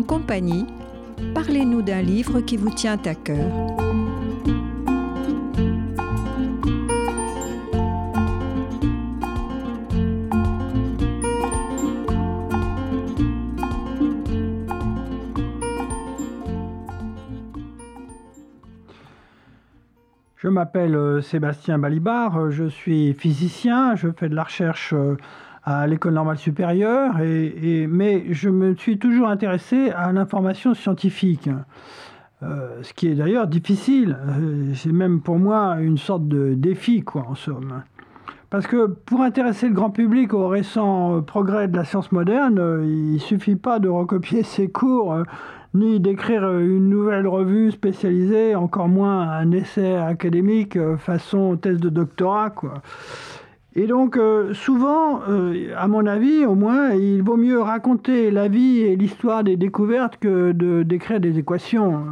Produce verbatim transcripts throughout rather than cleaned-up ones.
en compagnie, parlez-nous d'un livre qui vous tient à cœur. Je m'appelle Sébastien Balibar, je suis physicien, je fais de la recherche à l'École normale supérieure, et, et, mais je me suis toujours intéressé à l'information scientifique, euh, ce qui est d'ailleurs difficile. C'est même pour moi une sorte de défi, quoi, en somme. Parce que pour intéresser le grand public aux récents progrès de la science moderne, il ne suffit pas de recopier ses cours, ni d'écrire une nouvelle revue spécialisée, encore moins un essai académique façon thèse de doctorat, quoi. Et donc, euh, souvent, euh, à mon avis, au moins, il vaut mieux raconter la vie et l'histoire des découvertes que de d'écrire des équations.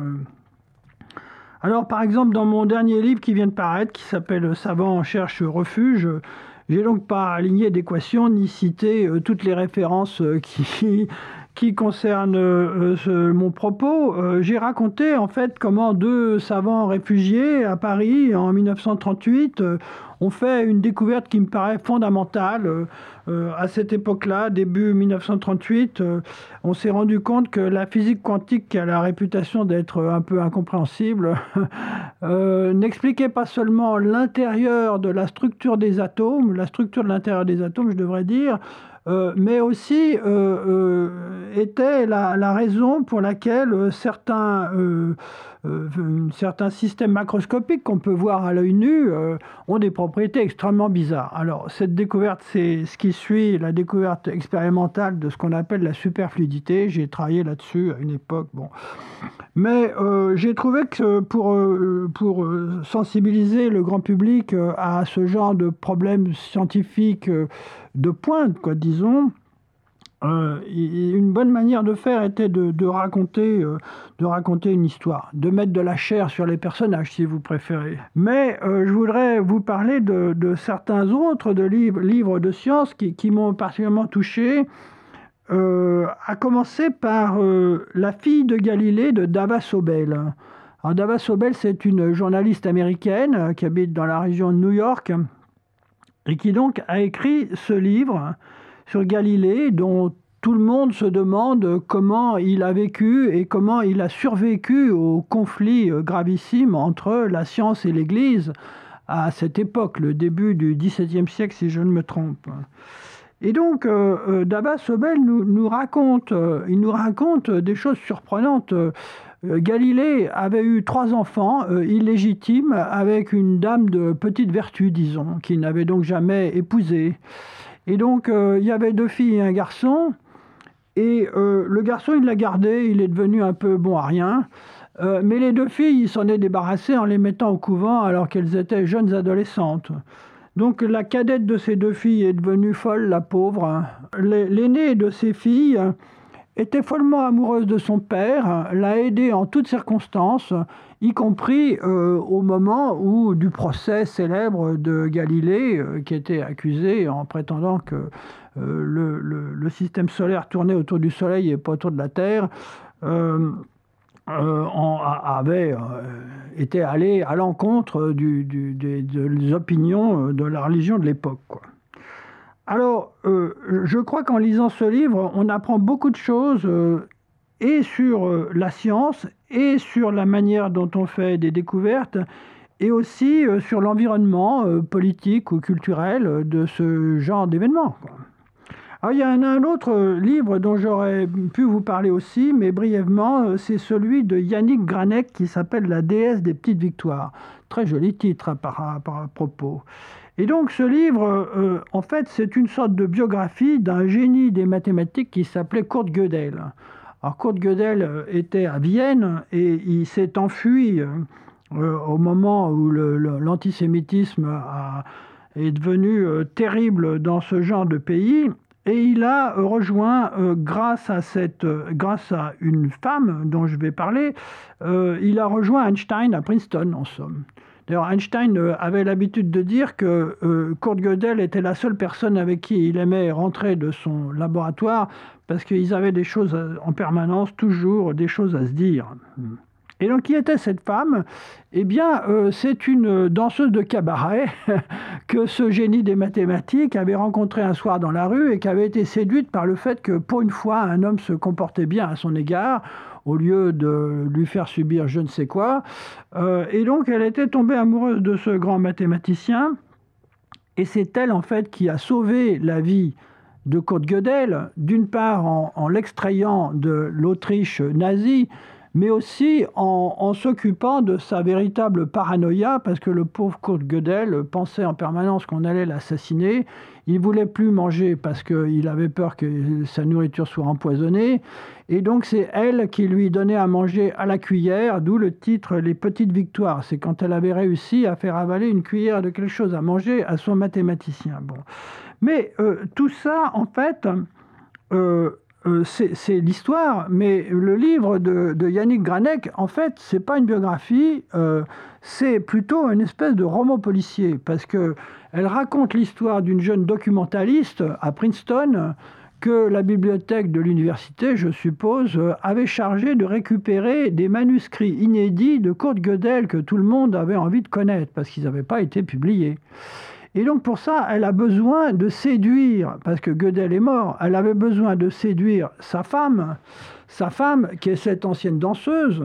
Alors, par exemple, dans mon dernier livre qui vient de paraître, qui s'appelle « Savant cherche refuge », j'ai donc pas aligné d'équations ni cité euh, toutes les références euh, qui, qui concernent euh, ce, mon propos. Euh, j'ai raconté en fait comment deux savants réfugiés à Paris en mille neuf cent trente-huit euh, ont fait une découverte qui me paraît fondamentale. Euh, euh, à cette époque-là, début mille neuf cent trente-huit, euh, on s'est rendu compte que la physique quantique, qui a la réputation d'être un peu incompréhensible, euh, n'expliquait pas seulement l'intérieur de la structure des atomes, la structure de l'intérieur des atomes, je devrais dire, euh, mais aussi euh, euh, était la, la raison pour laquelle certains, euh, euh, certains systèmes macroscopiques qu'on peut voir à l'œil nu euh, ont des propriétés extrêmement bizarres. Alors, cette découverte, c'est ce qui suit la découverte expérimentale de ce qu'on appelle la superfluidité. J'ai travaillé là-dessus à une époque. Bon. Mais euh, j'ai trouvé que pour, euh, pour sensibiliser le grand public à ce genre de problèmes scientifiques de pointe, quoi, disons, euh, une bonne manière de faire était de, de, raconter, euh, de raconter une histoire, de mettre de la chair sur les personnages, si vous préférez. Mais euh, je voudrais vous parler de, de certains autres de livres, livres de sciences qui, qui m'ont particulièrement touché. Euh, à commencer par euh, La fille de Galilée de Dava Sobel. Alors, Dava Sobel, c'est une journaliste américaine euh, qui habite dans la région de New York et qui donc a écrit ce livre sur Galilée, dont tout le monde se demande comment il a vécu et comment il a survécu au conflit gravissime entre la science et l'Église à cette époque, le début du dix-septième siècle, si je ne me trompe. Et donc, euh, Dava Sobel nous, nous raconte, euh, il nous raconte des choses surprenantes. Euh, Galilée avait eu trois enfants euh, illégitimes avec une dame de petite vertu, disons, qu'il n'avait donc jamais épousée. Et donc, euh, il y avait deux filles et un garçon. Et euh, le garçon, il l'a gardé, il est devenu un peu bon à rien. Euh, mais les deux filles, il s'en est débarrassé en les mettant au couvent alors qu'elles étaient jeunes adolescentes. Donc la cadette de ces deux filles est devenue folle, la pauvre. L'aînée de ces filles était follement amoureuse de son père, l'a aidé en toutes circonstances, y compris euh, au moment où du procès célèbre de Galilée, euh, qui était accusé en prétendant que euh, le, le, le système solaire tournait autour du Soleil et pas autour de la Terre. Euh, Euh, on avait euh, été allé à l'encontre du, du, des, des opinions de la religion de l'époque, quoi. Alors, euh, je crois qu'en lisant ce livre, on apprend beaucoup de choses, euh, et sur euh, la science, et sur la manière dont on fait des découvertes, et aussi euh, sur l'environnement euh, politique ou culturel de ce genre d'événements, quoi. Alors, il y a un, un autre livre dont j'aurais pu vous parler aussi, mais brièvement, c'est celui de Yannick Granek qui s'appelle « La déesse des petites victoires ». Très joli titre par, par propos. Et donc ce livre, euh, en fait, c'est une sorte de biographie d'un génie des mathématiques qui s'appelait Kurt Gödel. Alors Kurt Gödel était à Vienne et il s'est enfui euh, au moment où le, le, l'antisémitisme a, est devenu euh, terrible dans ce genre de pays. Et il a rejoint, euh, grâce, à cette, euh, grâce à une femme dont je vais parler, euh, il a rejoint Einstein à Princeton, en somme. D'ailleurs, Einstein euh, avait l'habitude de dire que euh, Kurt Gödel était la seule personne avec qui il aimait rentrer de son laboratoire parce qu'ils avaient des choses en permanence, toujours des choses à se dire. Et donc, qui était cette femme? Eh bien, euh, c'est une danseuse de cabaret que ce génie des mathématiques avait rencontrée un soir dans la rue et qui avait été séduite par le fait que, pour une fois, un homme se comportait bien à son égard, au lieu de lui faire subir je ne sais quoi. Euh, et donc, elle était tombée amoureuse de ce grand mathématicien. Et c'est elle, en fait, qui a sauvé la vie de Kurt Gödel, d'une part en, en l'extrayant de l'Autriche nazie, mais aussi en, en s'occupant de sa véritable paranoïa, parce que le pauvre Kurt Gödel pensait en permanence qu'on allait l'assassiner. Il ne voulait plus manger parce qu'il avait peur que sa nourriture soit empoisonnée. Et donc c'est elle qui lui donnait à manger à la cuillère, d'où le titre « Les petites victoires ». C'est quand elle avait réussi à faire avaler une cuillère de quelque chose à manger à son mathématicien. Bon. Mais euh, tout ça, en fait... Euh, Euh, c'est l'histoire, mais le livre de, de Yannick Granek, en fait, c'est pas une biographie, euh, c'est plutôt une espèce de roman policier, parce qu'elle raconte l'histoire d'une jeune documentaliste à Princeton que la bibliothèque de l'université, je suppose, avait chargé de récupérer des manuscrits inédits de Kurt Gödel que tout le monde avait envie de connaître, parce qu'ils n'avaient pas été publiés. Et donc pour ça, elle a besoin de séduire, parce que Gödel est mort, elle avait besoin de séduire sa femme, sa femme qui est cette ancienne danseuse,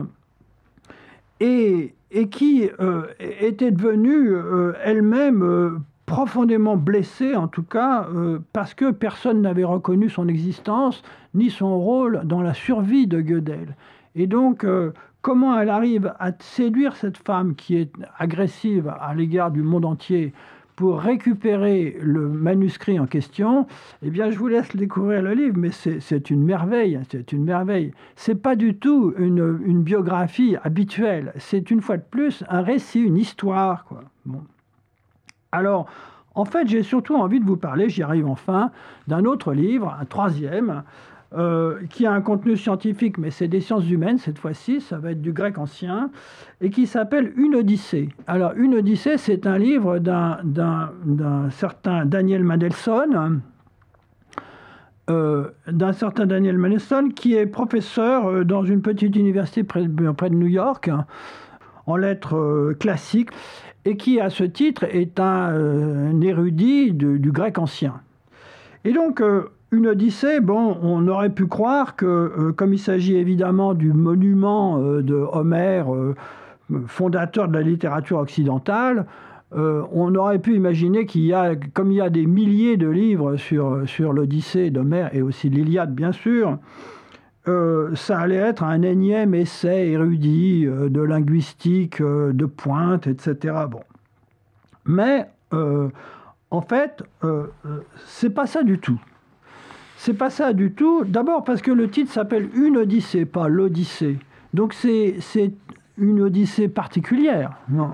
et, et qui euh, était devenue euh, elle-même euh, profondément blessée, en tout cas, euh, parce que personne n'avait reconnu son existence, ni son rôle dans la survie de Gödel. Et donc, euh, comment elle arrive à séduire cette femme qui est agressive à l'égard du monde entier, pour récupérer le manuscrit en question, eh bien, je vous laisse découvrir le livre, mais c'est une merveille, c'est une merveille. C'est pas du tout une, une biographie habituelle, c'est une fois de plus un récit, une histoire, quoi. Bon. Alors, en fait, j'ai surtout envie de vous parler, j'y arrive enfin, d'un autre livre, un troisième, Euh, qui a un contenu scientifique, mais c'est des sciences humaines cette fois-ci, ça va être du grec ancien, et qui s'appelle Une Odyssée. Alors, Une Odyssée, c'est un livre d'un certain Daniel Mendelsohn, euh, d'un certain Daniel Mendelsohn, qui est professeur dans une petite université près, près de New York, en lettres euh, classiques, et qui, à ce titre, est un, euh, un érudit de, du grec ancien. Et donc, euh, Une Odyssée, bon, on aurait pu croire que, euh, comme il s'agit évidemment du monument euh, de Homère, euh, fondateur de la littérature occidentale, euh, on aurait pu imaginer qu'il y a, comme il y a des milliers de livres sur, sur l'Odyssée d'Homère, et aussi l'Iliade, bien sûr, euh, ça allait être un énième essai érudit euh, de linguistique, euh, de pointe, et cetera. Bon. Mais, euh, en fait, euh, c'est pas ça du tout. C'est pas ça du tout. D'abord parce que le titre s'appelle Une Odyssée, pas l'Odyssée. Donc c'est une Odyssée particulière. Non.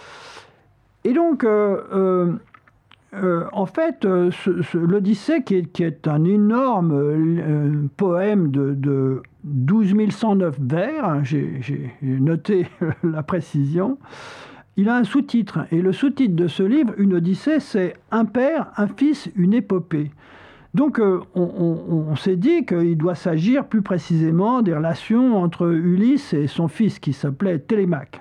Et donc, euh, euh, euh, en fait, euh, l'Odyssée, qui, qui est un énorme euh, poème de, de douze mille cent neuf vers, j'ai noté la précision, il a un sous-titre. Et le sous-titre de ce livre, Une Odyssée, c'est « Un père, un fils, une épopée ». Donc, euh, on, on, on s'est dit qu'il doit s'agir plus précisément des relations entre Ulysse et son fils, qui s'appelait Télémaque.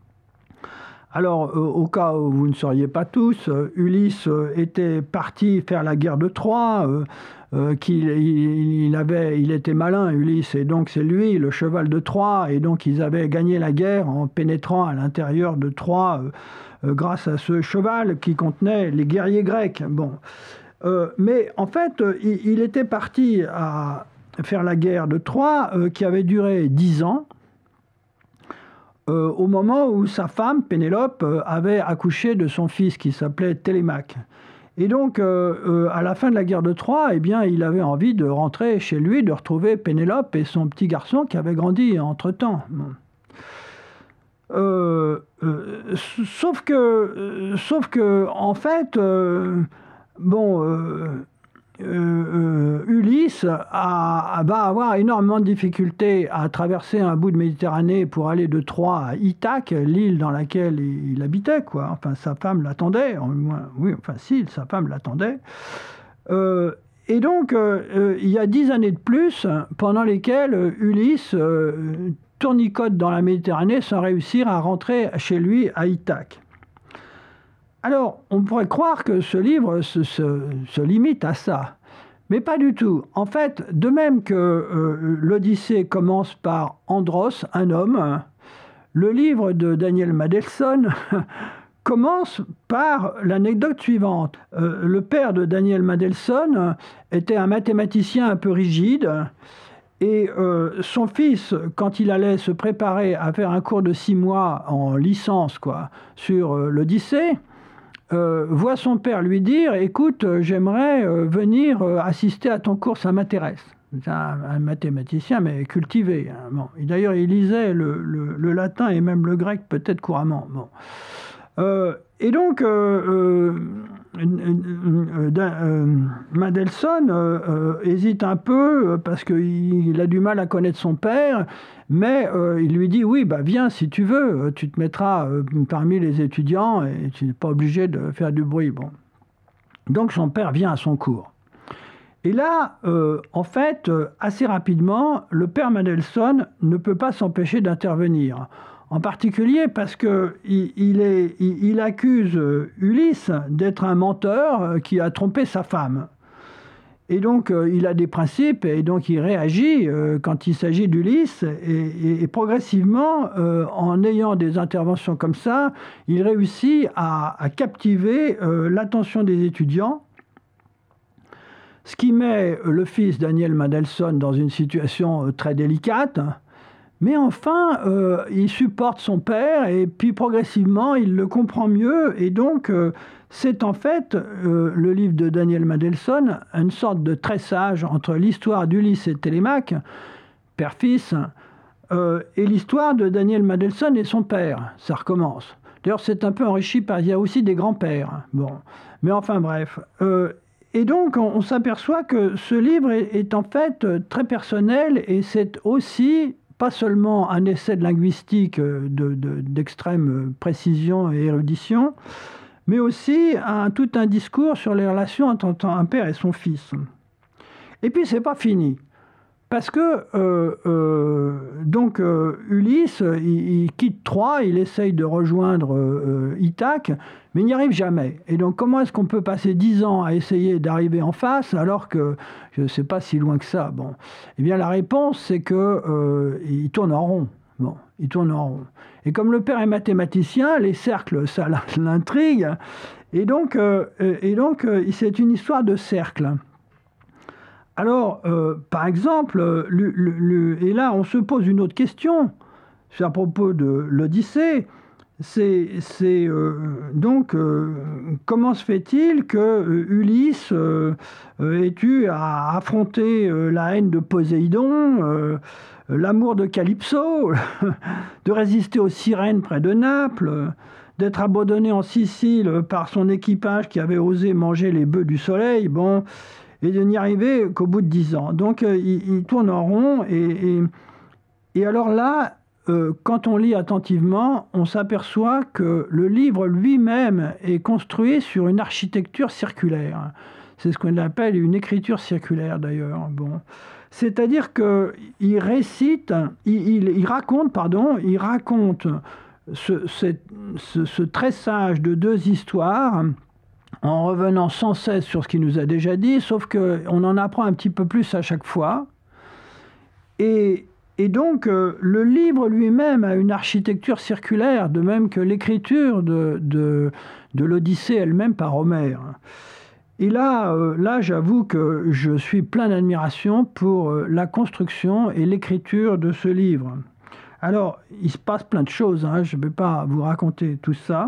Alors, euh, au cas où vous ne sauriez pas tous, euh, Ulysse euh, était parti faire la guerre de Troie, euh, euh, qu'il il, il, avait, il était malin, Ulysse, et donc c'est lui, le cheval de Troie, et donc ils avaient gagné la guerre en pénétrant à l'intérieur de Troie euh, euh, grâce à ce cheval qui contenait les guerriers grecs. Bon. Euh, mais en fait, euh, il, il était parti à faire la guerre de Troie, euh, qui avait duré dix ans, euh, au moment où sa femme, Pénélope, euh, avait accouché de son fils qui s'appelait Télémaque. Et donc, euh, euh, à la fin de la guerre de Troie, eh bien, il avait envie de rentrer chez lui, de retrouver Pénélope et son petit garçon qui avait grandi entre-temps. Bon. Euh, euh, sauf que, euh, sauf que, en fait... Euh, Bon, euh, euh, Ulysse a, va avoir énormément de difficultés à traverser un bout de Méditerranée pour aller de Troie à Ithaque, l'île dans laquelle il, il habitait, quoi. Enfin, sa femme l'attendait, oui, enfin si, sa femme l'attendait. Euh, et donc, euh, il y a dix années de plus, pendant lesquelles Ulysse euh, tournicote dans la Méditerranée sans réussir à rentrer chez lui à Ithaque. Alors, on pourrait croire que ce livre se, se, se limite à ça, mais pas du tout. En fait, de même que euh, l'Odyssée commence par Andros, un homme, le livre de Daniel Mandelson commence par l'anecdote suivante. Euh, le père de Daniel Mandelson était un mathématicien un peu rigide, et euh, son fils, quand il allait se préparer à faire un cours de six mois en licence, quoi, sur euh, l'Odyssée, Euh, voit son père lui dire « Écoute, euh, j'aimerais euh, venir euh, assister à ton cours, ça m'intéresse. » C'est un, un mathématicien, mais cultivé. Hein. Bon. Et d'ailleurs, il lisait le, le, le latin et même le grec peut-être couramment. Bon. Euh, et donc, euh, euh, euh, euh, Mandelson euh, euh, hésite un peu parce qu'il a du mal à connaître son père, mais euh, il lui dit « Oui, bah, viens si tu veux, tu te mettras euh, parmi les étudiants et tu n'es pas obligé de faire du bruit. » Bon. Donc son père vient à son cours. Et là, euh, en fait, assez rapidement, le père Mandelson ne peut pas s'empêcher d'intervenir. En particulier parce qu'il il est, il, il accuse Ulysse d'être un menteur qui a trompé sa femme. Et donc, euh, il a des principes et donc il réagit euh, quand il s'agit d'Ulysse. Et, et, et progressivement, euh, en ayant des interventions comme ça, il réussit à, à captiver euh, l'attention des étudiants. Ce qui met le fils Daniel Mandelson dans une situation très délicate. Mais enfin, euh, il supporte son père et puis progressivement, il le comprend mieux. Et donc, euh, c'est en fait euh, le livre de Daniel Mandelson, une sorte de tressage entre l'histoire d'Ulysse et Télémaque, père-fils, euh, et l'histoire de Daniel Mandelson et son père. Ça recommence. D'ailleurs, c'est un peu enrichi par... Il y a aussi des grands-pères. Bon. Mais enfin, bref. Euh, et donc, on, on s'aperçoit que ce livre est, est en fait très personnel et c'est aussi... pas seulement un essai de linguistique de, de, d'extrême précision et érudition, mais aussi un, tout un discours sur les relations entre un père et son fils. Et puis, c'est pas fini. Parce que euh, euh, donc euh, Ulysse, il, il quitte Troie, il essaye de rejoindre euh, Ithaque, mais il n'y arrive jamais. Et donc comment est-ce qu'on peut passer dix ans à essayer d'arriver en face alors que je ne sais pas si loin que ça. Bon, eh bien la réponse c'est que euh, il tourne en rond. Bon, il tourne en rond. Et comme le père est mathématicien, les cercles ça l'intrigue. Et donc, euh, et donc euh, c'est une histoire de cercle. Alors, euh, par exemple, le, le, le, et là on se pose une autre question, c'est à propos de l'Odyssée, c'est, c'est euh, donc euh, comment se fait-il que euh, Ulysse euh, ait eu à affronter euh, la haine de Poséidon, euh, l'amour de Calypso, de résister aux sirènes près de Naples, d'être abandonné en Sicile par son équipage qui avait osé manger les bœufs du soleil, bon... et de n'y arriver qu'au bout de dix ans. Donc, euh, il, il tourne en rond. Et, et, et alors là, euh, quand on lit attentivement, on s'aperçoit que le livre lui-même est construit sur une architecture circulaire. C'est ce qu'on appelle une écriture circulaire, d'ailleurs. Bon. C'est-à-dire qu'il récite, il, il, il raconte, pardon, il raconte ce, ce, ce tressage de deux histoires en revenant sans cesse sur ce qu'il nous a déjà dit, sauf qu'on en apprend un petit peu plus à chaque fois. Et, et donc, euh, le livre lui-même a une architecture circulaire, de même que l'écriture de, de, de l'Odyssée elle-même par Homère. Et là, euh, là, j'avoue que je suis plein d'admiration pour euh, la construction et l'écriture de ce livre. Alors, il se passe plein de choses, hein, je ne vais pas vous raconter tout ça.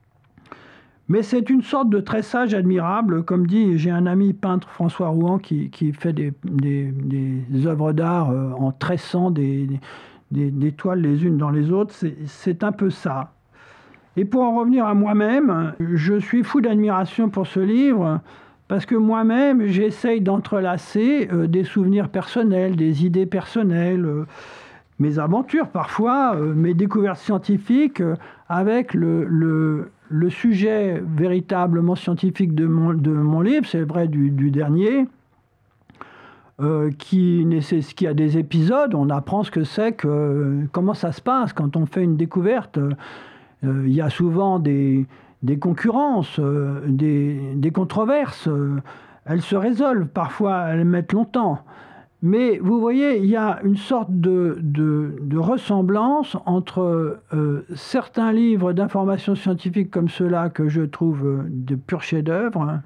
Mais c'est une sorte de tressage admirable. Comme dit, j'ai un ami peintre, François Rouen, qui, qui fait des, des, des œuvres d'art en tressant des, des, des toiles les unes dans les autres. C'est, c'est un peu ça. Et pour en revenir à moi-même, je suis fou d'admiration pour ce livre parce que moi-même, j'essaye d'entrelacer euh, des souvenirs personnels, des idées personnelles, euh, mes aventures parfois, euh, mes découvertes scientifiques, euh, avec le, le, le sujet véritablement scientifique de mon, de mon livre, c'est vrai du, du dernier, euh, qui, nécess- qui a des épisodes, on apprend ce que c'est, que, comment ça se passe quand on fait une découverte. Euh, il y a souvent des, des concurrences, euh, des, des controverses. Euh, elles se résolvent, parfois elles mettent longtemps. Mais vous voyez, il y a une sorte de, de, de ressemblance entre euh, certains livres d'information scientifique comme ceux-là que je trouve euh, de purs chefs-d'œuvre, hein,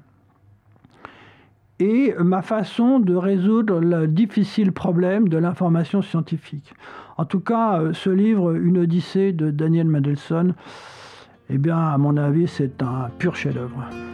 et ma façon de résoudre le difficile problème de l'information scientifique. En tout cas, euh, ce livre, Une Odyssée de Daniel Mendelsohn, eh bien, à mon avis, c'est un pur chef-d'œuvre.